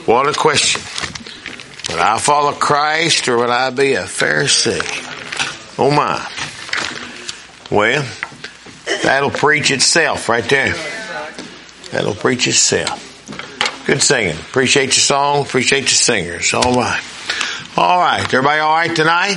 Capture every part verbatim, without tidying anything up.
What a question. Would I follow Christ or would I be a Pharisee? Oh my. Well, that'll preach itself right there. That'll preach itself. Good singing. Appreciate your song. Appreciate your singers. All right. All right. Everybody all right tonight?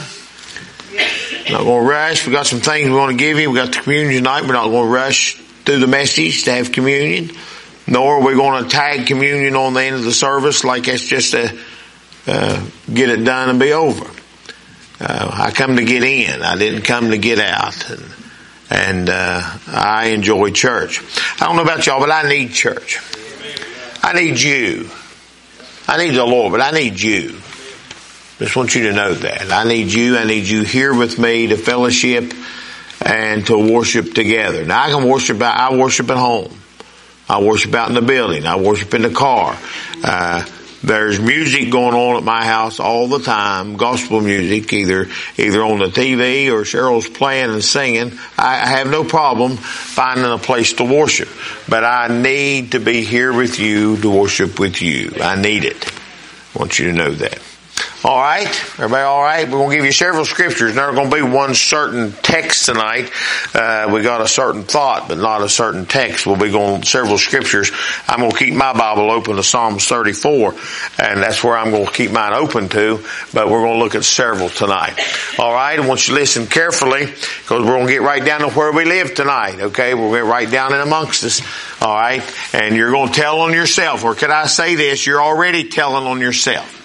Not going to rush. We got some things we want to give you. We got the communion tonight. We're not going to rush through the message to have communion. Nor are we going to tag communion on the end of the service like it's just a uh, get it done and be over. Uh, I come to get in. I didn't come to get out. And, and uh, I enjoy church. I don't know about y'all, but I need church. I need you. I need the Lord, but I need you. Just want you to know that. I need you. I need you here with me to fellowship and to worship together. Now I can worship, I worship at home. I worship out in the building. I worship in the car. Uh, there's music going on at my house all the time. Gospel music, either, either on the T V or Cheryl's playing and singing. I have no problem finding a place to worship. But I need to be here with you to worship with you. I need it. I want you to know that. All right. Everybody all right? We're going to give you several scriptures. There's going to be one certain text tonight. Uh, we got a certain thought, but not a certain text. We'll be going several scriptures. I'm going to keep my Bible open to Psalms thirty-four, and that's where I'm going to keep mine open to, but we're going to look at several tonight. All right. I want you to listen carefully because we're going to get right down to where we live tonight. Okay. We'll get right down in amongst us. All right. And you're going to tell on yourself, or could I say this? You're already telling on yourself.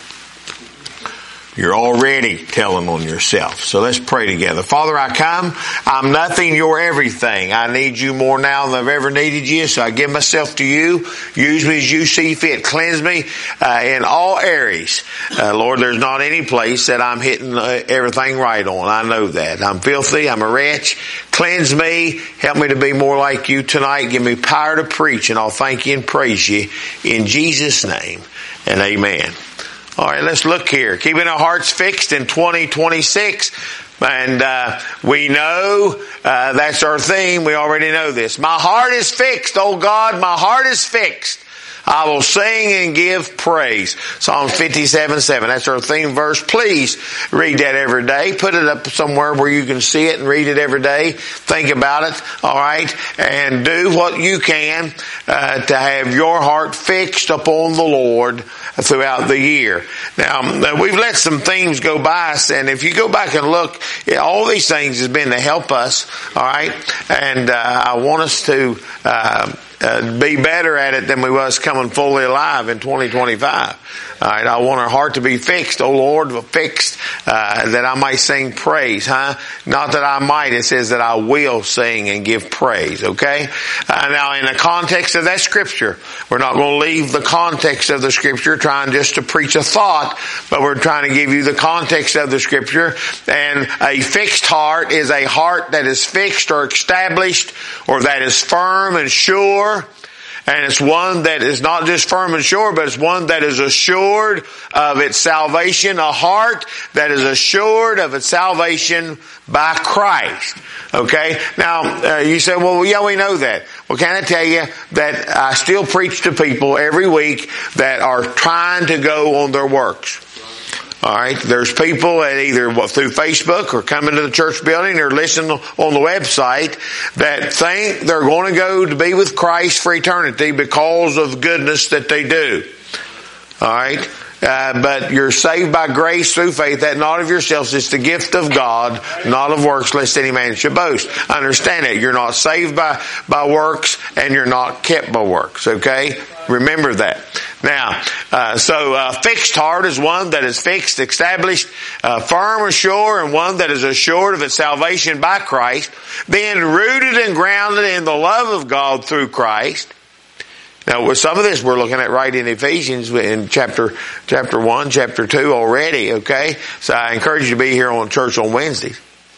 You're already telling on yourself. So let's pray together. Father, I come. I'm nothing. You're everything. I need you more now than I've ever needed you. So I give myself to you. Use me as you see fit. Cleanse me uh, in all areas. Uh, Lord, there's not any place that I'm hitting uh, everything right on. I know that. I'm filthy. I'm a wretch. Cleanse me. Help me to be more like you tonight. Give me power to preach, and I'll thank you and praise you in Jesus' name. And amen. All right, let's look here. Keeping our hearts fixed in twenty twenty-six. And uh we know uh that's our theme. We already know this. My heart is fixed, oh God, my heart is fixed. I will sing and give praise. Psalm fifty-seven seven. That's our theme verse. Please read that every day. Put it up somewhere where you can see it and read it every day. Think about it. All right. And do what you can uh, to have your heart fixed upon the Lord throughout the year. Now, we've let some themes go by us, and if you go back and look, all these things has been to help us. All right. And uh, I want us to uh Uh, be better at it than we was coming fully alive in twenty twenty-five. All right, I want our heart to be fixed, oh Lord, fixed, uh, that I might sing praise, huh? Not that I might, it says that I will sing and give praise, okay? Uh, now in the context of that scripture, we're not going to leave the context of the scripture trying just to preach a thought, but we're trying to give you the context of the scripture. And a fixed heart is a heart that is fixed or established, or that is firm and sure. And it's one that is not just firm and sure, but it's one that is assured of its salvation. A heart that is assured of its salvation by Christ. Okay? Now, uh, you say, well, yeah, we know that. Well, can I tell you that I still preach to people every week that are trying to go on their works. All right. There's people that either through Facebook or coming to the church building or listen on the website that think they're going to go to be with Christ for eternity because of goodness that they do. All right. Uh, but you're saved by grace through faith, that not of yourselves. It's the gift of God, not of works, lest any man should boast. Understand that. You're not saved by, by works, and you're not kept by works. Okay? Remember that. Now, uh, so uh, fixed heart is one that is fixed, established, uh, firm or sure, and one that is assured of its salvation by Christ, being rooted and grounded in the love of God through Christ. Now, with some of this we're looking at right in Ephesians in chapter chapter one, chapter two already, okay? So I encourage you to be here on church on Wednesdays.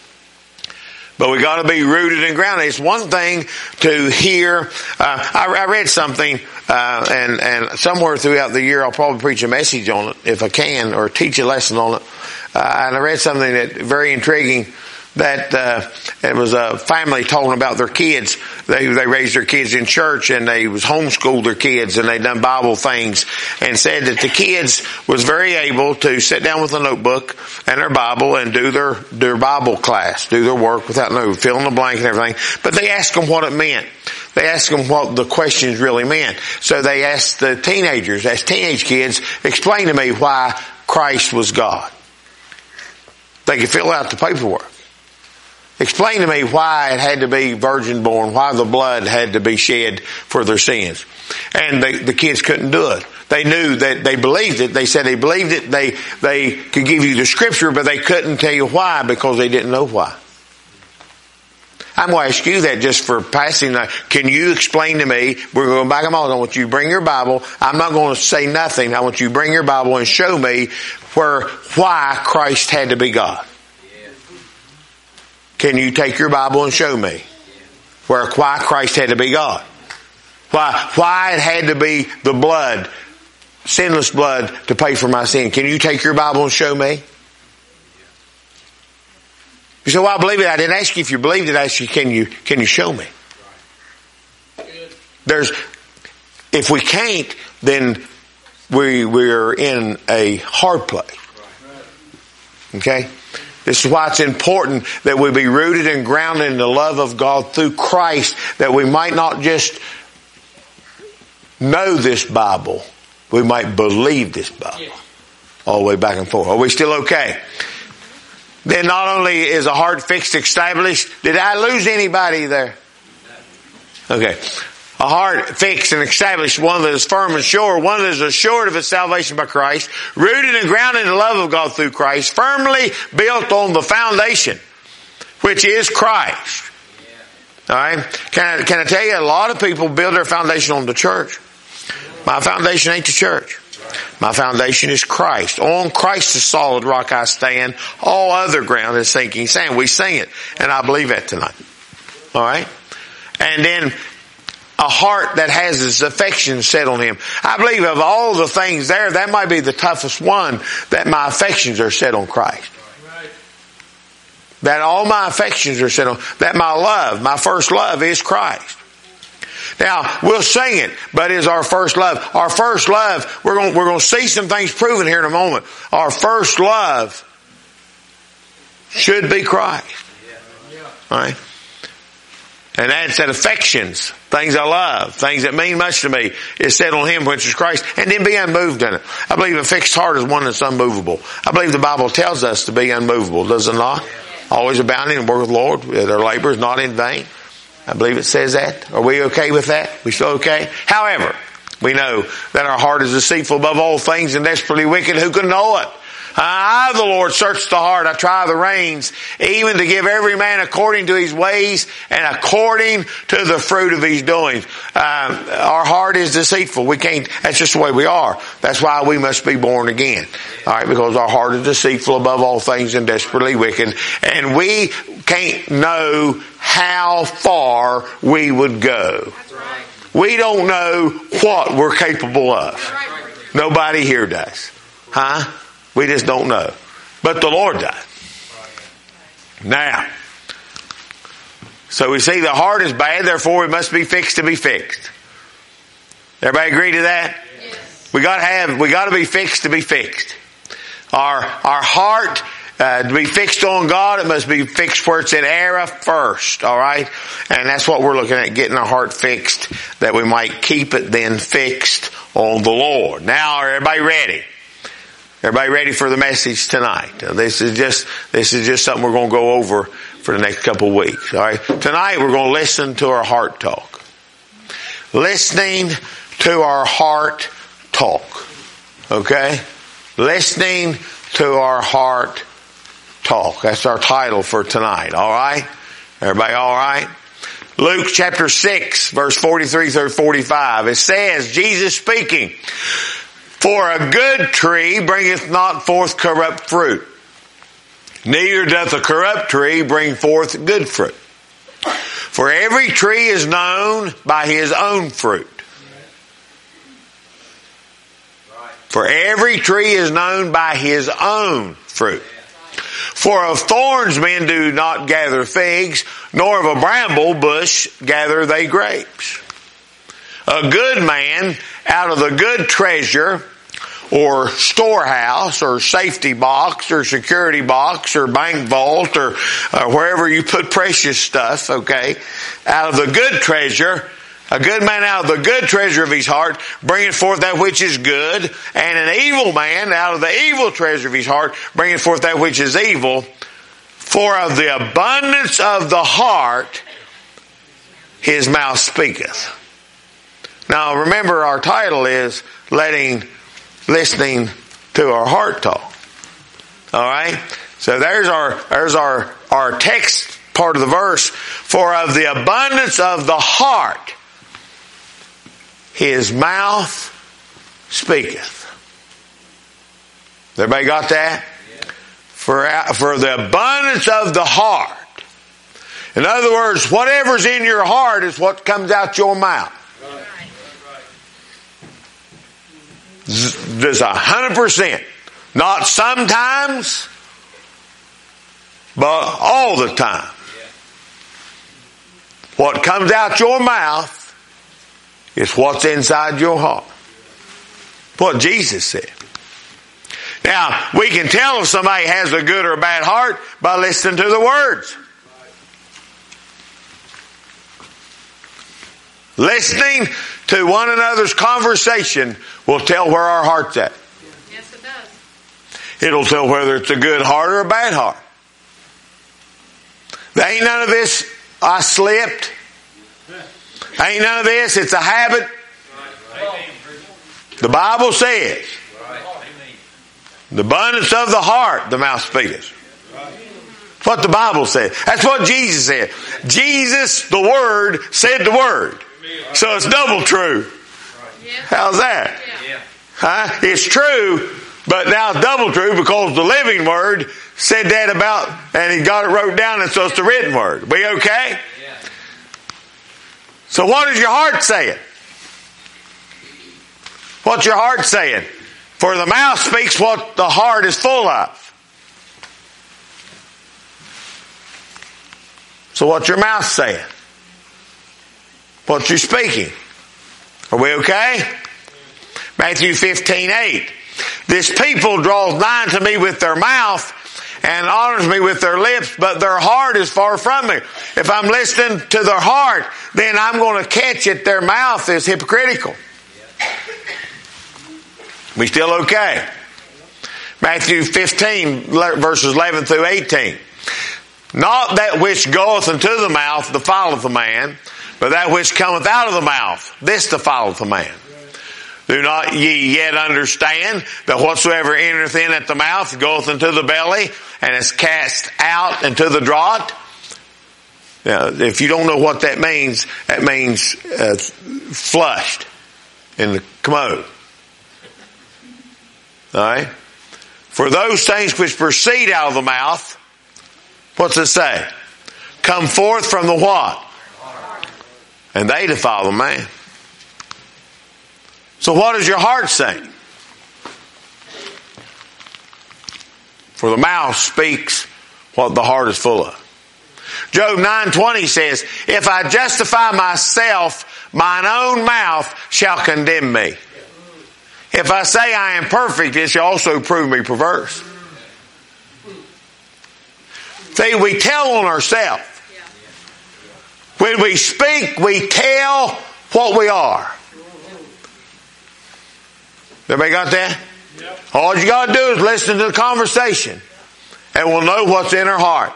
But we got to be rooted and grounded. It's one thing to hear. Uh, I, I read something, uh, and, and somewhere throughout the year I'll probably preach a message on it if I can, or teach a lesson on it. Uh, and I read something that very intriguing that uh, it was a family talking about their kids. They they raised their kids in church, and they was homeschooled their kids, and they done Bible things, and said that the kids was very able to sit down with a notebook and their Bible and do their their Bible class, do their work without no fill in the blank and everything. But they asked them what it meant. They asked them what the questions really meant. So they asked the teenagers, as teenage kids, explain to me why Christ was God. They could fill out the paperwork. Explain to me why it had to be virgin born, why the blood had to be shed for their sins. And they, the kids couldn't do it. They knew that they believed it. They said they believed it. They, they could give you the scripture, but they couldn't tell you why because they didn't know why. I'm going to ask you that just for passing. Can you explain to me? We're going back and forth. I want you to bring your Bible. I'm not going to say nothing. I want you to bring your Bible and show me where, why Christ had to be God. Can you take your Bible and show me where, why Christ had to be God? Why, why it had to be the blood, sinless blood, to pay for my sin. Can you take your Bible and show me? You say, well, I believe it. I didn't ask you if you believed it. I asked you, can you, can you show me? There's, if we can't, then we, we're in a hard place. Okay? This is why it's important that we be rooted and grounded in the love of God through Christ, that we might not just know this Bible, we might believe this Bible. All the way back and forth. Are we still okay? Then not only is a heart fixed, established. Did I lose anybody there? Okay. A heart fixed and established, one that is firm and sure, one that is assured of its salvation by Christ, rooted and grounded in the love of God through Christ, firmly built on the foundation, which is Christ. Alright? Can I, can I tell you, a lot of people build their foundation on the church. My foundation ain't the church. My foundation is Christ. On Christ the solid rock I stand. All other ground is sinking sand. We sing it. And I believe that tonight. Alright? And then a heart that has its affections set on Him. I believe of all the things there, that might be the toughest one, that my affections are set on Christ. That all my affections are set on, that my love, my first love is Christ. Now, we'll sing it, but is our first love. Our first love, we're going, we're going to see some things proven here in a moment. Our first love should be Christ. All right? And that's that affections, things I love, things that mean much to me, is set on Him, which is Christ, and then be unmoved in it. I believe a fixed heart is one that's unmovable. I believe the Bible tells us to be unmovable, does it not? Always abounding in the work of the Lord. Their labor is not in vain. I believe it says that. Are we okay with that? We still okay? However, we know that our heart is deceitful above all things and desperately wicked. Who can know it? I, the Lord, search the heart. I try the reins, even to give every man according to his ways and according to the fruit of his doings. Um, our heart is deceitful. We can't, that's just the way we are. That's why we must be born again. All right, because our heart is deceitful above all things and desperately wicked. And we can't know how far we would go. We don't know what we're capable of. Nobody here does. Huh? We just don't know. But the Lord does. Now, so we see the heart is bad, therefore it must be fixed to be fixed. Everybody agree to that? Yes. We gotta have, we gotta be fixed to be fixed. Our, our heart, uh, to be fixed on God, it must be fixed where it's in error first, alright? And that's what we're looking at, getting our heart fixed, that we might keep it then fixed on the Lord. Now, are everybody ready? Everybody ready for the message tonight? This is just, this is just something we're going to go over for the next couple of weeks. All right. Tonight we're going to listen to our heart talk. Listening to our heart talk. Okay? Listening to our heart talk. That's our title for tonight. All right? Everybody all right? Luke chapter six, verse forty-three through forty-five. It says, Jesus speaking, "For a good tree bringeth not forth corrupt fruit, neither doth a corrupt tree bring forth good fruit. For every tree is known by his own fruit." For every tree is known by his own fruit. For of thorns men do not gather figs, nor of a bramble bush gather they grapes. A good man out of the good treasure, or storehouse, or safety box, or security box, or bank vault, or uh, wherever you put precious stuff, okay, out of the good treasure, a good man out of the good treasure of his heart bringeth forth that which is good, and an evil man out of the evil treasure of his heart bringeth forth that which is evil. For of the abundance of the heart his mouth speaketh. Now remember, our title is letting, listening to our heart talk. Alright? So there's our, there's our, our text part of the verse. For of the abundance of the heart his mouth speaketh. Everybody got that? For, for the abundance of the heart. In other words, whatever's in your heart is what comes out your mouth. Just a hundred percent. Not sometimes, but all the time. What comes out your mouth is what's inside your heart. What Jesus said. Now, we can tell if somebody has a good or a bad heart by listening to the words. Listening to one another's conversation will tell where our heart's at. Yes, it does. It'll tell whether it's a good heart or a bad heart. There ain't none of this, I slipped. Ain't none of this, it's a habit. The Bible says, the abundance of the heart, the mouth speaketh. What the Bible said. That's what Jesus said. Jesus, the Word, said the Word. So it's double true. How's that? Huh? It's true, but now it's double true because the living Word said that about, and he got it wrote down, and so it's the written Word. We okay? So what is your heart saying? What's your heart saying? For the mouth speaks what the heart is full of. So what's your mouth saying? What you speaking? Are we okay? Matthew fifteen eight. This people draws nigh to me with their mouth and honors me with their lips, but their heart is far from me. If I'm listening to their heart, then I'm going to catch it. Their mouth is hypocritical. We still okay? Matthew fifteen, verses eleven through eighteen. Not that which goeth into the mouth defileth a man, but that which cometh out of the mouth, this defileth a man. Do not ye yet understand that whatsoever entereth in at the mouth goeth into the belly, and is cast out into the draught? Now, if you don't know what that means, that means uh, flushed in the commode. Alright? For those things which proceed out of the mouth, what's it say? Come forth from the what? And they defile the man. So what does your heart say? For the mouth speaks what the heart is full of. Job nine twenty says, if I justify myself, mine own mouth shall condemn me. If I say I am perfect, it shall also prove me perverse. See, we tell on ourselves. When we speak, we tell what we are. Everybody got that? Yep. All you got to do is listen to the conversation, and we'll know what's in our heart.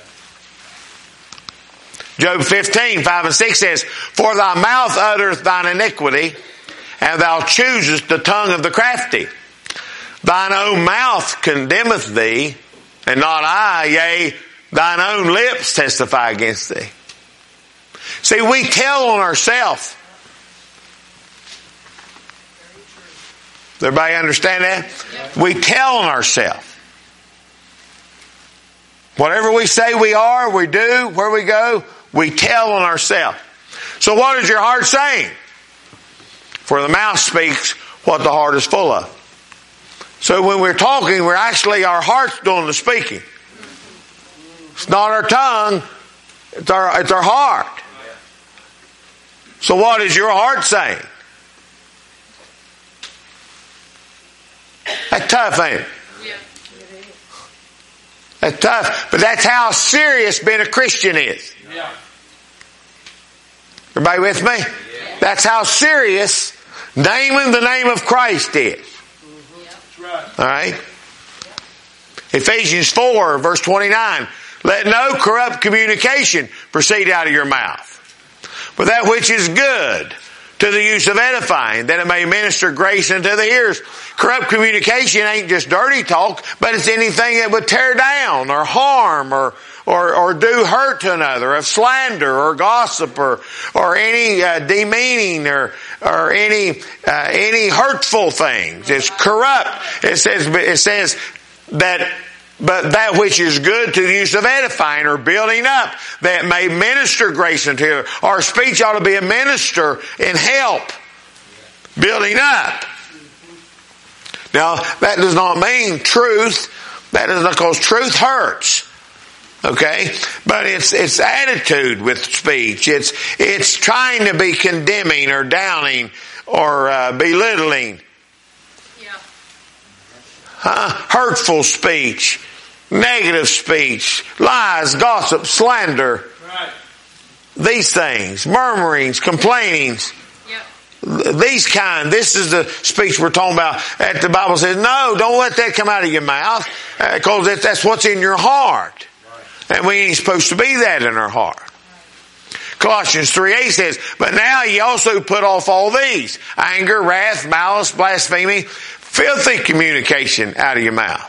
Job fifteen, five and six says, for thy mouth uttereth thine iniquity, and thou choosest the tongue of the crafty. Thine own mouth condemneth thee, and not I, yea, thine own lips testify against thee. See, we tell on ourselves. Does everybody understand that? Yep. We tell on ourselves. Whatever we say we are, we do, where we go, we tell on ourselves. So what is your heart saying? For the mouth speaks what the heart is full of. So when we're talking, we're actually, our heart's doing the speaking. It's not our tongue. It's our, it's our heart. So what is your heart saying? That's tough, ain't it? That's tough. But that's how serious being a Christian is. Everybody with me? That's how serious naming the name of Christ is. All right? Ephesians four, verse twenty-nine. Let no corrupt communication proceed out of your mouth, but that which is good to the use of edifying, that it may minister grace unto the hearers. Corrupt communication ain't just dirty talk, but it's anything that would tear down or harm or or, or do hurt to another, of slander or gossip or or any uh, demeaning or or any uh, any hurtful things. It's corrupt. It says it says that. But that which is good to the use of edifying or building up, that may minister grace unto you. Our speech ought to be a minister in help, building up. Now, that does not mean truth. That is because truth hurts. Okay? But it's, it's attitude with speech. It's, it's trying to be condemning or downing or uh, belittling. Huh? Hurtful speech, negative speech, lies, gossip, slander, right. These things, murmurings, complainings, yep. These kind. This is the speech we're talking about. That the Bible says, no, don't let that come out of your mouth, because uh, that's what's in your heart, right. And we ain't supposed to be that in our heart. Colossians three eight says, but now ye also put off all these: anger, wrath, malice, blasphemy, filthy communication out of your mouth.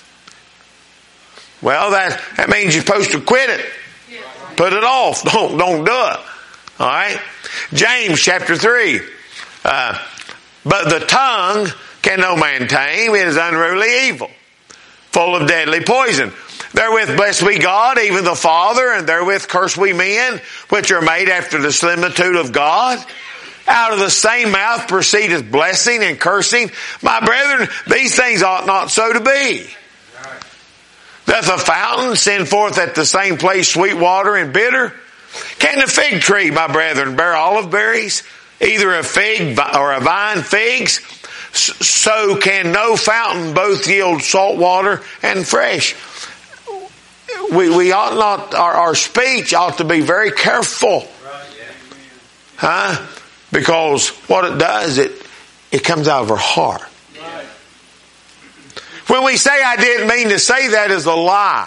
Well, that, that means you're supposed to quit it. Put it off. Don't, don't do it. Alright? James chapter three. Uh, but the tongue can no man tame. It is unruly evil, full of deadly poison. Therewith bless we God, even the Father, and therewith curse we men, which are made after the similitude of God. Out of the same mouth proceedeth blessing and cursing. My brethren, these things ought not so to be. Doth a fountain send forth at the same place sweet water and bitter? Can the fig tree, my brethren, bear olive berries? Either a fig or a vine figs? So can no fountain both yield salt water and fresh. We, we ought not, our, our speech ought to be very careful. Huh? Because what it does, it, it comes out of our heart. Right. When we say I didn't mean to say that is a lie.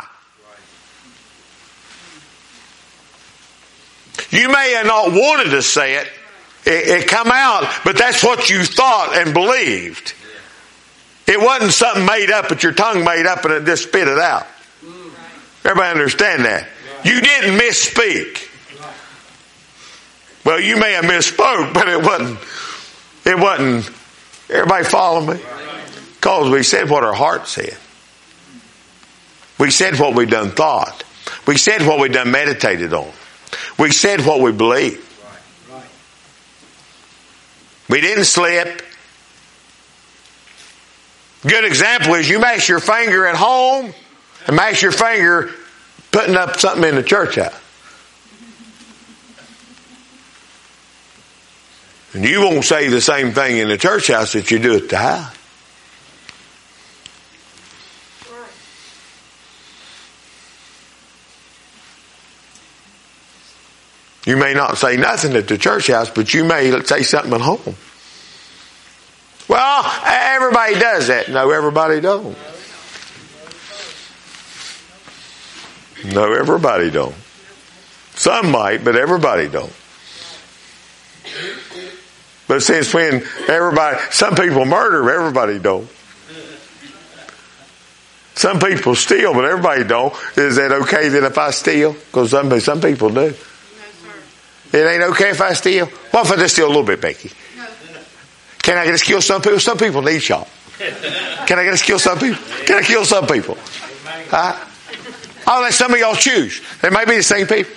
Right. You may have not wanted to say it. It, it come out, but that's what you thought and believed. Yeah. It wasn't something made up that your tongue made up and it just spit it out. Right. Everybody understand that? Right. You didn't misspeak. Well, you may have misspoke, but it wasn't, it wasn't, everybody follow me? Because we said what our heart said. We said what we done thought. We said what we done meditated on. We said what we believed. We didn't slip. Good example is you mash your finger at home and mash your finger putting up something in the church house. And you won't say the same thing in the church house that you do at the house. You may not say nothing at the church house, but you may say something at home. Well, everybody does that. No, everybody don't. No, everybody don't. Some might, but everybody don't. But since when everybody, some people murder, everybody don't. Some people steal, but everybody don't. Is that okay then if I steal? Because some, some people do. No, it ain't okay if I steal? What if I just steal a little bit, Becky? No. Can I just kill some people? Some people need shot. Can I just kill some people? Can I kill some people? Huh? I'll let some of y'all choose. They might be the same people.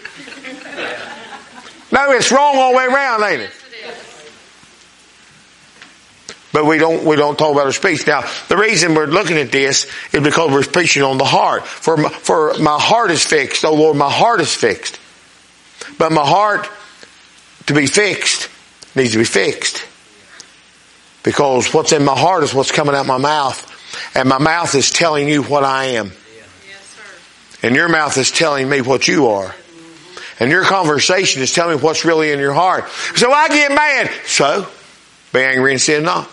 No, it's wrong all the way around, ain't it? But we don't, we don't talk about our speech. Now, the reason we're looking at this is because we're preaching on the heart. For my, for my heart is fixed. Oh Lord, my heart is fixed. But my heart, to be fixed, needs to be fixed. Because what's in my heart is what's coming out my mouth. And my mouth is telling you what I am. Yes, sir. And your mouth is telling me what you are. And your conversation is telling me what's really in your heart. So I get mad. So, be angry and sin not.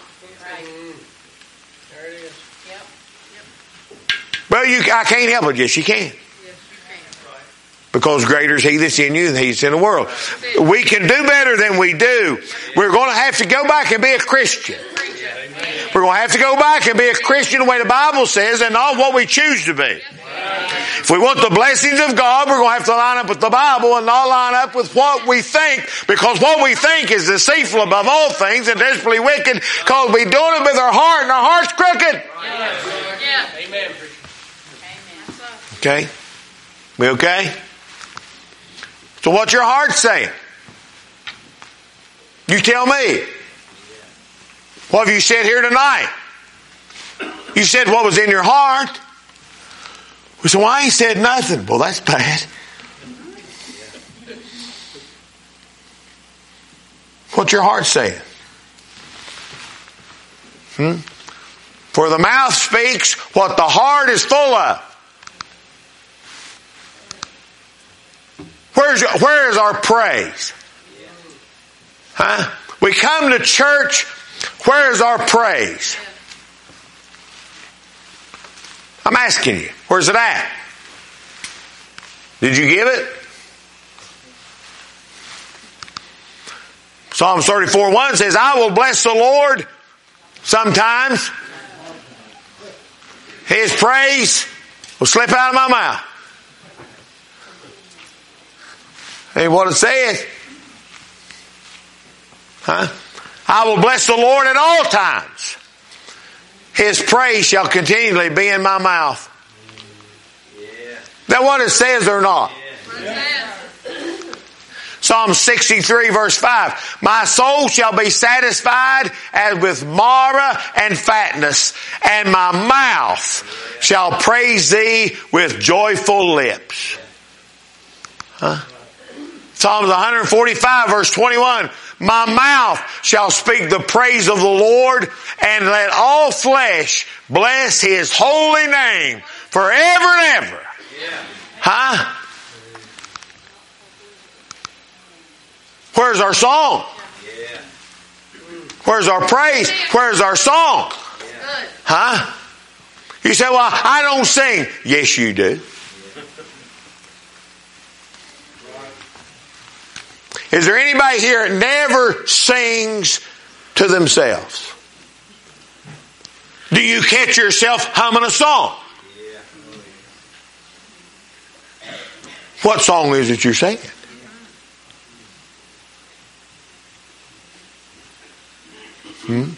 Well, you, I can't help it. Yes, you can. Yes, you can. Because greater is He that's in you than He that's in the world. We can do better than we do. We're going to have to go back and be a Christian. We're going to have to go back and be a Christian the way the Bible says and not what we choose to be. If we want the blessings of God, we're going to have to line up with the Bible and not line up with what we think, because what we think is deceitful above all things and desperately wicked, because we're doing it with our heart and our heart's crooked. Yeah. Amen. Okay? We okay? So what's your heart saying? You tell me. What have you said here tonight? You said what was in your heart. We said, well, I ain't said nothing. Well, that's bad. What's your heart saying? Hmm? For the mouth speaks what the heart is full of. Where's, where is our praise? Huh? We come to church. Where is our praise? I'm asking you. Where's it at? Did you give it? Psalms thirty-four one says, I will bless the Lord sometimes. His praise will slip out of my mouth. Hey, what it says? Huh? I will bless the Lord at all times. His praise shall continually be in my mouth. Yeah. That what it says or not? Yeah. Psalm sixty-three verse five. My soul shall be satisfied as with marrow and fatness, and my mouth shall praise thee with joyful lips. Huh? Psalms one forty-five verse twenty-one. My mouth shall speak the praise of the Lord, and let all flesh bless His holy name forever and ever. Yeah. Huh? Where's our song? Yeah. Where's our praise? Where's our song? Yeah. Huh? You say, well, I don't sing. Yes, you do. Is there anybody here that never sings to themselves? Do you catch yourself humming a song? What song is it you're singing? Hmm?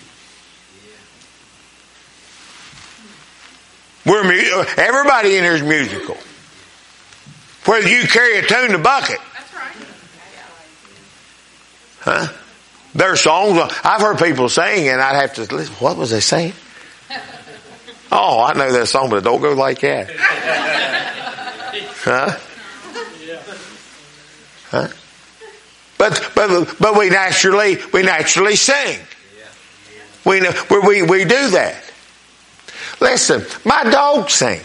We're mu- everybody in here is musical. Whether you carry a tune to bucket. Huh? Their songs, I've heard people sing and I'd have to listen. What was they saying? Oh, I know that song, but it don't go like that. Huh? Huh? But, but, but we naturally, we naturally sing. We, we, we do that. Listen, my dog sings.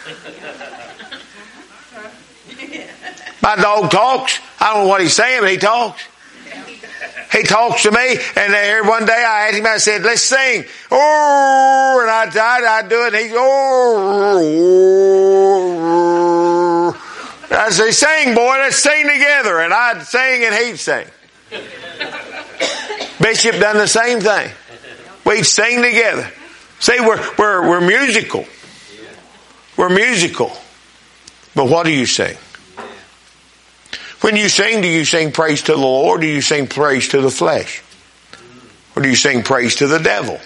My dog talks. I don't know what he's saying, but he talks. He talks to me, and there one day I asked him, I said, let's sing. Oh, and I tried, I'd do it, and he's, oh. I said, sing, boy, let's sing together. And I'd sing, and he'd sing. Bishop done the same thing. We'd sing together. See, we're, we're, we're musical. We're musical. But what do you sing? When you sing, do you sing praise to the Lord, or do you sing praise to the flesh? Or do you sing praise to the devil?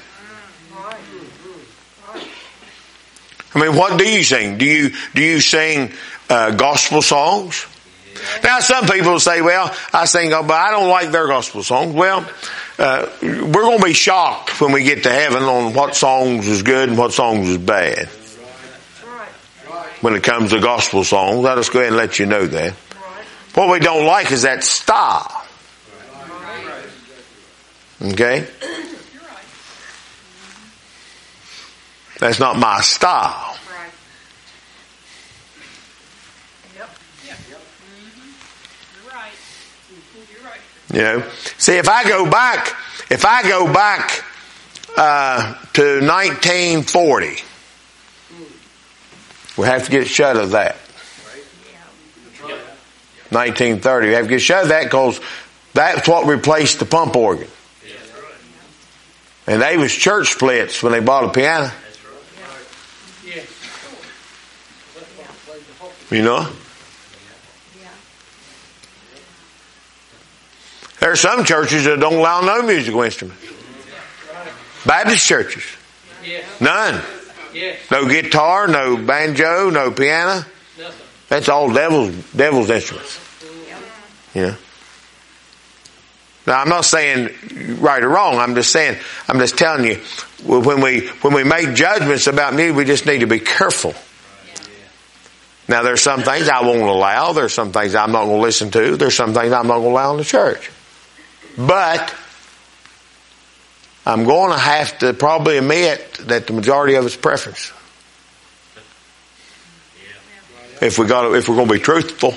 I mean, what do you sing? Do you, do you sing uh, gospel songs? Now, some people say, well, I sing, but I don't like their gospel songs. Well, uh, we're going to be shocked when we get to heaven on what songs is good and what songs is bad. When it comes to gospel songs, I'll just go ahead and let you know that. What we don't like is that style. Okay? That's not my style. You know, see, if I go back, if I go back uh, to nineteen forty, we have to get shut of that. nineteen thirty, we have to get shut of that because that's what replaced the pump organ. And they was church splits when they bought a piano. You know? There are some churches that don't allow no musical instruments. Baptist churches. None. No guitar, no banjo, no piano. That's all devil's, devil's instruments. You know? Now I'm not saying right or wrong. I'm just saying, I'm just telling you, when we, when we make judgments about music, we just need to be careful. Now there's some things I won't allow. There's some things I'm not going to listen to. There's some things I'm not going to allow in the church. But I'm going to have to probably admit that the majority of it's preference. If we got, if we're going to be truthful.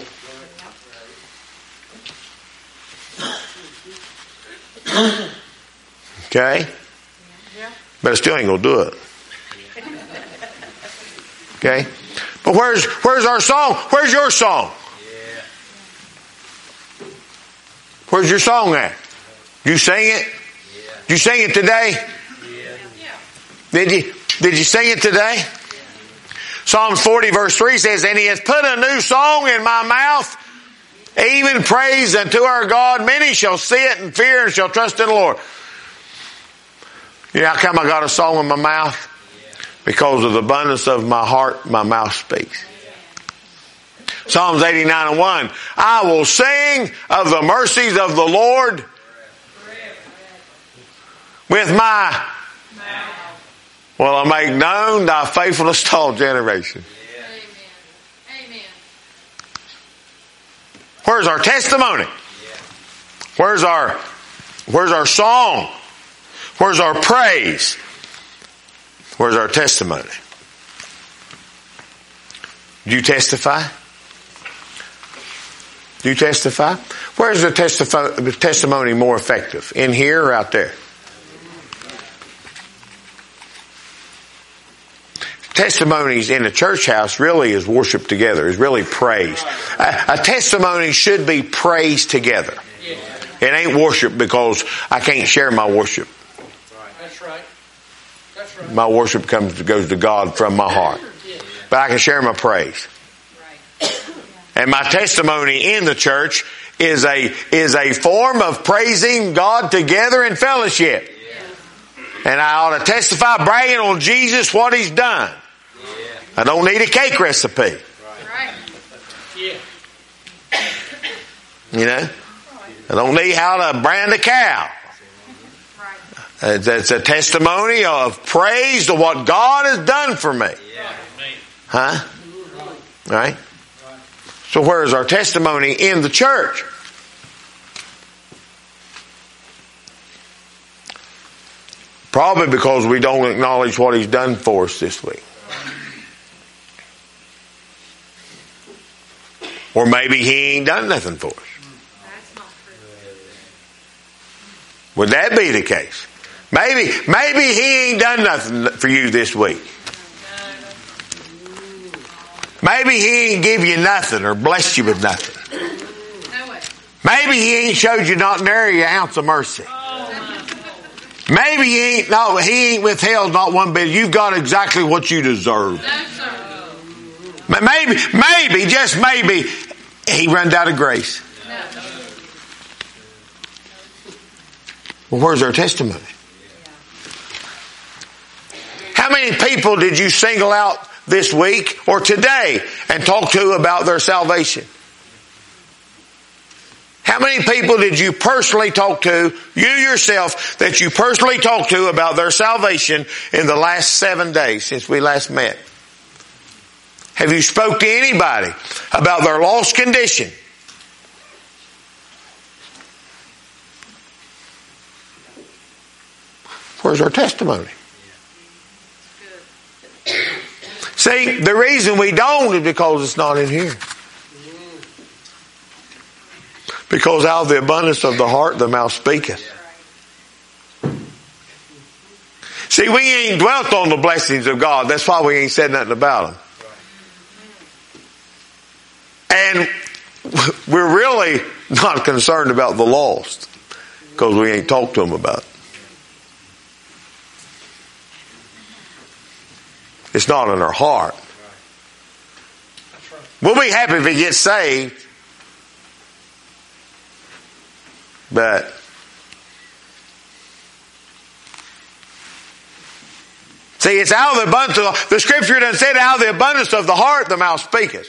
Okay? But I still ain't going to do it. Okay? But where's, where's our song? Where's your song? Where's your song at? Did you sing it? Did you sing it today? Did you, did you sing it today? Psalm forty verse three says, and he has put a new song in my mouth, even praise unto our God. Many shall see it and fear and shall trust in the Lord. You know how come I got a song in my mouth? Because of the abundance of my heart, my mouth speaks. Psalms eighty-nine and one. I will sing of the mercies of the Lord with my mouth. Will I make known thy faithfulness to all generation. Amen. Where's our testimony? Where's our, where's our song? Where's our praise? Where's our testimony? Do you testify? Do you testify? Where's the testif- testimony more effective? In here or out there? Testimonies in a church house really is worship together, is really praise. A, a testimony should be praise together. It ain't worship because I can't share my worship. That's right. That's right. My worship comes goes to God from my heart. But I can share my praise. And my testimony in the church is a is a form of praising God together in fellowship. And I ought to testify bragging on Jesus, what He's done. I don't need a cake recipe. Right. Yeah. You know? I don't need how to brand a cow. It's a testimony of praise to what God has done for me. Huh? Right? So where is our testimony in the church? Probably because we don't acknowledge what He's done for us this week. Or maybe He ain't done nothing for us. Would that be the case? Maybe, maybe He ain't done nothing for you this week. Maybe He ain't give you nothing or blessed you with nothing. Maybe He ain't showed you not nary an ounce of mercy. Maybe He ain't, no, He ain't withheld not one bit. You've got exactly what you deserve. Maybe, maybe, just maybe, He runned out of grace. Well, where's our testimony? How many people did you single out this week or today and talk to about their salvation? How many people did you personally talk to, you yourself, that you personally talked to about their salvation in the last seven days since we last met? Have you spoke to anybody about their lost condition? Where's our testimony? See, the reason we don't is because it's not in here. Because out of the abundance of the heart, the mouth speaketh. See, we ain't dwelt on the blessings of God. That's why we ain't said nothing about them. And we're really not concerned about the lost because we ain't talked to them about it. It's not in our heart. We'll be happy if he gets saved. But see, it's out of the abundance of the, the scripture done said, out of the abundance of the heart, the mouth speaketh.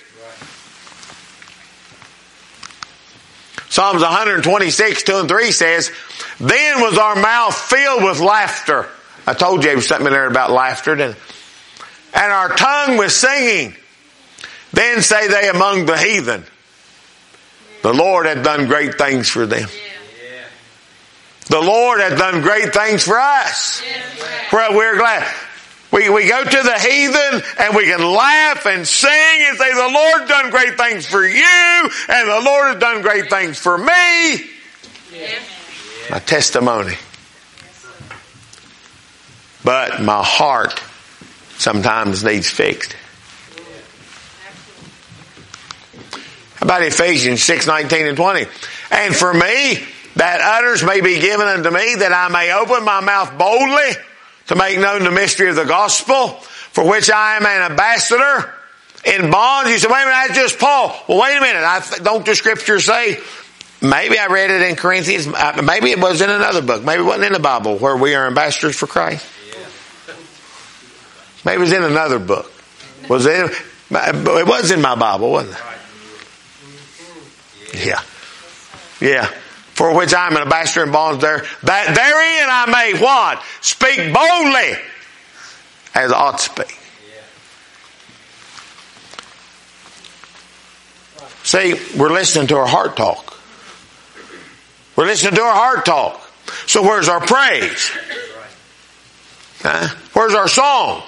Psalms one twenty-six, two and three says, then was our mouth filled with laughter. I told you there was something in there about laughter, didn't I? And our tongue was singing. Then say they among the heathen, the Lord hath done great things for them. The Lord hath done great things for us. Well, we're glad. We, we go to the heathen and we can laugh and sing and say, the Lord done great things for you and the Lord has done great things for me. Yeah. My testimony. But my heart sometimes needs fixed. How about Ephesians six, nineteen and twenty? And for me, that utterance may be given unto me, that I may open my mouth boldly to make known the mystery of the gospel, for which I am an ambassador in bonds. You say, wait a minute, that's just Paul. Well, wait a minute. I th- don't the scripture say, maybe I read it in Corinthians, maybe it was in another book, maybe it wasn't in the Bible, where we are ambassadors for Christ. Maybe it was in another book. Was it? It was in my Bible, wasn't it? Yeah. Yeah. For which I am an ambassador in bonds there, that therein I may what? Speak boldly as I ought to speak. See, we're listening to our heart talk. We're listening to our heart talk. So where's our praise? Huh? Where's our song?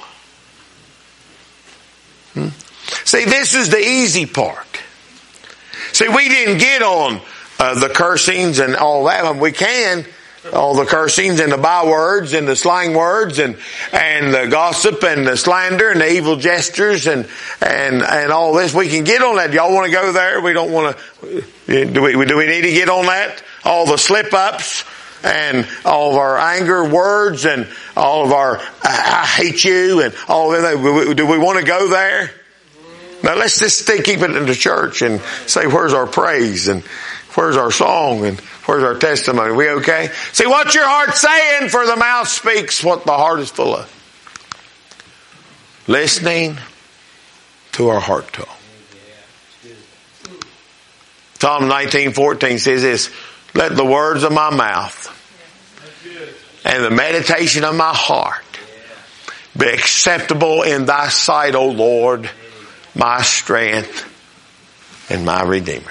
Hmm? See, this is the easy part. See, we didn't get on Uh, the cursings and all that. I mean, we can, all the cursings and the bywords and the slang words and, and the gossip and the slander and the evil gestures and, and, and all this. We can get on that. Y'all want to go there? We don't want to, do we, do we need to get on that? All the slip ups and all of our anger words and all of our, I, I hate you and all of that. Do we want to go there? Now let's just stay, keep it in the church and say, where's our praise and where's our song and where's our testimony? We okay? See, what's your heart saying? For the mouth speaks what the heart is full of. Listening to our heart talk. Psalm nineteen fourteen says this, let the words of my mouth and the meditation of my heart be acceptable in thy sight, O Lord, my strength and my Redeemer.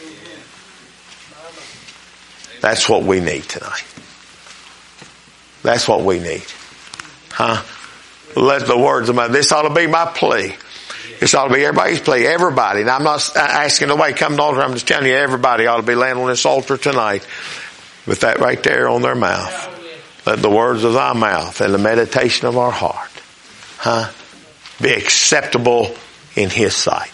That's what we need tonight. That's what we need. Huh? Let the words of my, this ought to be my plea. This ought to be everybody's plea. Everybody. And I'm not asking nobody to come to the altar. I'm just telling you, everybody ought to be laying on this altar tonight with that right there on their mouth. Let the words of thy mouth and the meditation of our heart, huh, be acceptable in his sight.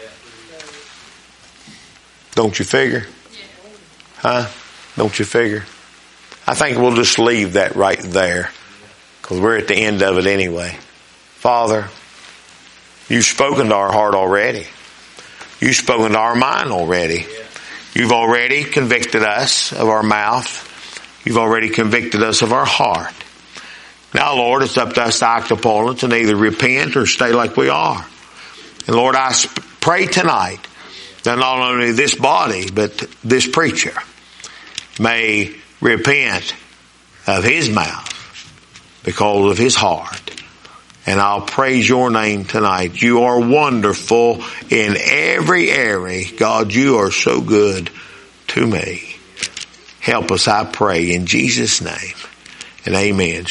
Don't you figure? Huh? Don't you figure? I think we'll just leave that right there because we're at the end of it anyway. Father, you've spoken to our heart already. You've spoken to our mind already. You've already convicted us of our mouth. You've already convicted us of our heart. Now, Lord, it's up to us to act upon it and either repent or stay like we are. And Lord, I pray tonight that not only this body, but this preacher may repent of his mouth because of his heart. And I'll praise your name tonight. You are wonderful in every area. God, you are so good to me. Help us, I pray, in Jesus' name. And amen.